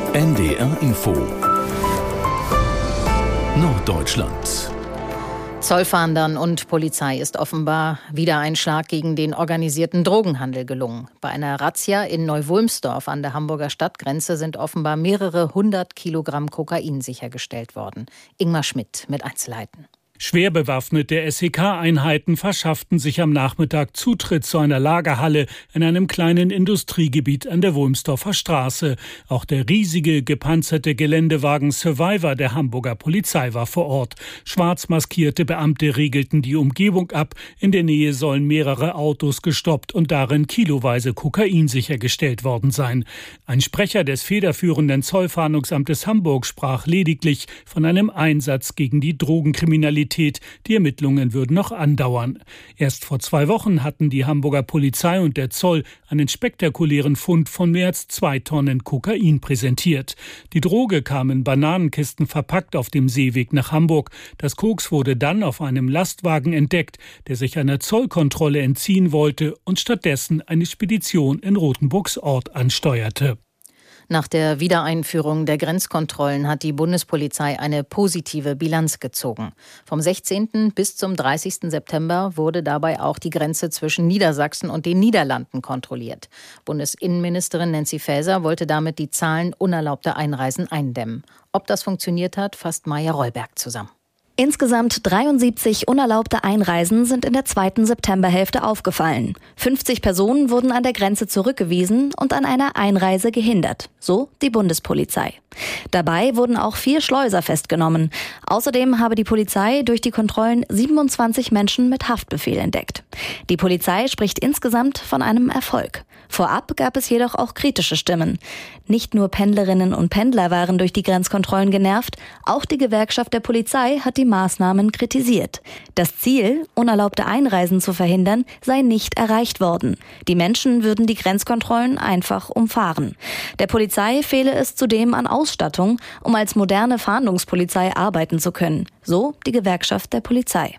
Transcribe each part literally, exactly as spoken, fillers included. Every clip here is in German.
N D R Info Norddeutschland. Zollfahndern und Polizei ist offenbar wieder ein Schlag gegen den organisierten Drogenhandel gelungen. Bei einer Razzia in Neuwulmsdorf an der Hamburger Stadtgrenze sind offenbar mehrere hundert Kilogramm Kokain sichergestellt worden. Ingmar Schmidt mit Einzelheiten. Schwer bewaffnete S E K-Einheiten verschafften sich am Nachmittag Zutritt zu einer Lagerhalle in einem kleinen Industriegebiet an der Wulmsdorfer Straße. Auch der riesige, gepanzerte Geländewagen Survivor der Hamburger Polizei war vor Ort. Schwarz maskierte Beamte riegelten die Umgebung ab. In der Nähe sollen mehrere Autos gestoppt und darin kiloweise Kokain sichergestellt worden sein. Ein Sprecher des federführenden Zollfahndungsamtes Hamburg sprach lediglich von einem Einsatz gegen die Drogenkriminalität. Die Ermittlungen würden noch andauern. Erst vor zwei Wochen hatten die Hamburger Polizei und der Zoll einen spektakulären Fund von mehr als zwei Tonnen Kokain präsentiert. Die Droge kam in Bananenkisten verpackt auf dem Seeweg nach Hamburg. Das Koks wurde dann auf einem Lastwagen entdeckt, der sich einer Zollkontrolle entziehen wollte und stattdessen eine Spedition in Rothenburgs Ort ansteuerte. Nach der Wiedereinführung der Grenzkontrollen hat die Bundespolizei eine positive Bilanz gezogen. Vom sechzehnten bis zum dreißigsten September wurde dabei auch die Grenze zwischen Niedersachsen und den Niederlanden kontrolliert. Bundesinnenministerin Nancy Faeser wollte damit die Zahlen unerlaubter Einreisen eindämmen. Ob das funktioniert hat, fasst Maja Rollberg zusammen. Insgesamt dreiundsiebzig unerlaubte Einreisen sind in der zweiten Septemberhälfte aufgefallen. fünfzig Personen wurden an der Grenze zurückgewiesen und an einer Einreise gehindert, so die Bundespolizei. Dabei wurden auch vier Schleuser festgenommen. Außerdem habe die Polizei durch die Kontrollen siebenundzwanzig Menschen mit Haftbefehl entdeckt. Die Polizei spricht insgesamt von einem Erfolg. Vorab gab es jedoch auch kritische Stimmen. Nicht nur Pendlerinnen und Pendler waren durch die Grenzkontrollen genervt, auch die Gewerkschaft der Polizei hat die Maßnahmen kritisiert. Das Ziel, unerlaubte Einreisen zu verhindern, sei nicht erreicht worden. Die Menschen würden die Grenzkontrollen einfach umfahren. Der Polizei fehle es zudem an Ausstattung, um als moderne Fahndungspolizei arbeiten zu können, so die Gewerkschaft der Polizei.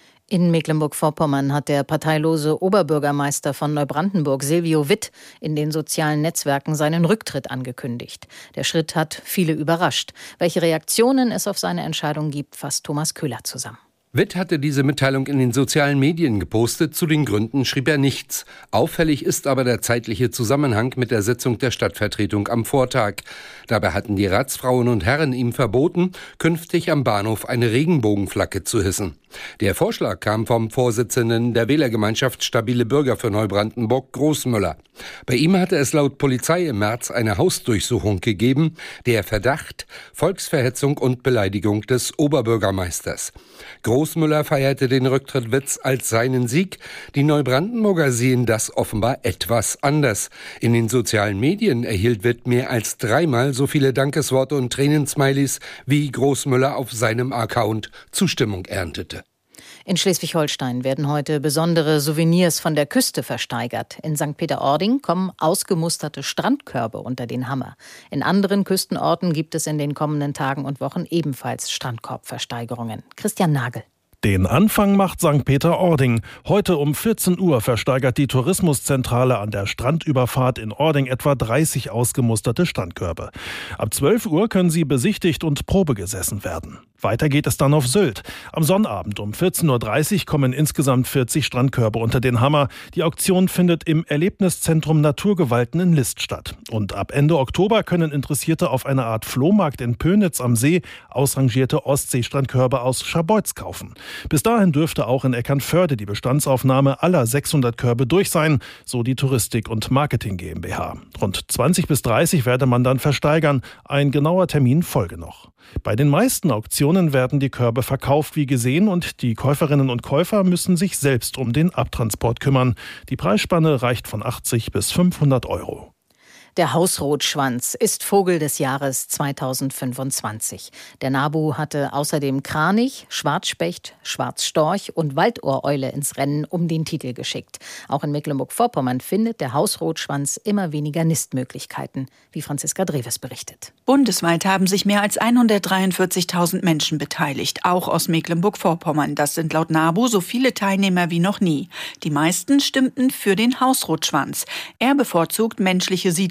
In Mecklenburg-Vorpommern hat der parteilose Oberbürgermeister von Neubrandenburg, Silvio Witt, in den sozialen Netzwerken seinen Rücktritt angekündigt. Der Schritt hat viele überrascht. Welche Reaktionen es auf seine Entscheidung gibt, fasst Thomas Köhler zusammen. Witt hatte diese Mitteilung in den sozialen Medien gepostet. Zu den Gründen schrieb er nichts. Auffällig ist aber der zeitliche Zusammenhang mit der Sitzung der Stadtvertretung am Vortag. Dabei hatten die Ratsfrauen und Herren ihm verboten, künftig am Bahnhof eine Regenbogenflagge zu hissen. Der Vorschlag kam vom Vorsitzenden der Wählergemeinschaft Stabile Bürger für Neubrandenburg, Großmüller. Bei ihm hatte es laut Polizei im März eine Hausdurchsuchung gegeben, der Verdacht Volksverhetzung und Beleidigung des Oberbürgermeisters. Großmüller feierte den Rücktritt Witts als seinen Sieg. Die Neubrandenburger sehen das offenbar etwas anders. In den sozialen Medien erhielt Witt mehr als dreimal so viele Dankesworte und Tränensmileys, wie Großmüller auf seinem Account Zustimmung erntete. In Schleswig-Holstein werden heute besondere Souvenirs von der Küste versteigert. In Sankt Peter-Ording kommen ausgemusterte Strandkörbe unter den Hammer. In anderen Küstenorten gibt es in den kommenden Tagen und Wochen ebenfalls Strandkorbversteigerungen. Christian Nagel. Den Anfang macht Sankt Peter-Ording. Heute um vierzehn Uhr versteigert die Tourismuszentrale an der Strandüberfahrt in Ording etwa dreißig ausgemusterte Strandkörbe. Ab zwölf Uhr können sie besichtigt und probegesessen werden. Weiter geht es dann auf Sylt. Am Sonnabend um vierzehn Uhr dreißig kommen insgesamt vierzig Strandkörbe unter den Hammer. Die Auktion findet im Erlebniszentrum Naturgewalten in List statt. Und ab Ende Oktober können Interessierte auf eine Art Flohmarkt in Pönitz am See ausrangierte Ostseestrandkörbe aus Scharbeutz kaufen. Bis dahin dürfte auch in Eckernförde die Bestandsaufnahme aller sechshundert Körbe durch sein, so die Touristik und Marketing GmbH. Rund zwanzig bis dreißig werde man dann versteigern. Ein genauer Termin folge noch. Bei den meisten Auktionen werden die Körbe verkauft wie gesehen und die Käuferinnen und Käufer müssen sich selbst um den Abtransport kümmern. Die Preisspanne reicht von achtzig bis fünfhundert Euro. Der Hausrotschwanz ist Vogel des Jahres zweitausendfünfundzwanzig. Der NABU hatte außerdem Kranich, Schwarzspecht, Schwarzstorch und Waldohreule ins Rennen um den Titel geschickt. Auch in Mecklenburg-Vorpommern findet der Hausrotschwanz immer weniger Nistmöglichkeiten, wie Franziska Dreves berichtet. Bundesweit haben sich mehr als hundertdreiundvierzigtausend Menschen beteiligt, auch aus Mecklenburg-Vorpommern. Das sind laut NABU so viele Teilnehmer wie noch nie. Die meisten stimmten für den Hausrotschwanz. Er bevorzugt menschliche Siedlungen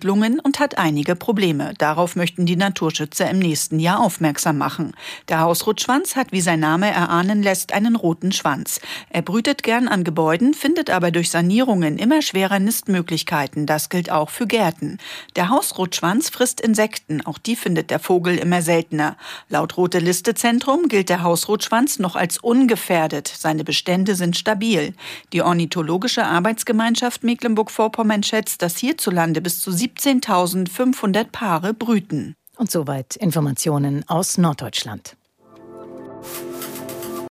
Entwicklungen und hat einige Probleme. Darauf möchten die Naturschützer im nächsten Jahr aufmerksam machen. Der Hausrotschwanz hat, wie sein Name erahnen lässt, einen roten Schwanz. Er brütet gern an Gebäuden, findet aber durch Sanierungen immer schwerer Nistmöglichkeiten. Das gilt auch für Gärten. Der Hausrotschwanz frisst Insekten. Auch die findet der Vogel immer seltener. Laut Rote-Liste-Zentrum gilt der Hausrotschwanz noch als ungefährdet. Seine Bestände sind stabil. Die Ornithologische Arbeitsgemeinschaft Mecklenburg-Vorpommern schätzt, dass hierzulande bis zu siebzehntausendfünfhundert Paare brüten. Und soweit Informationen aus Norddeutschland.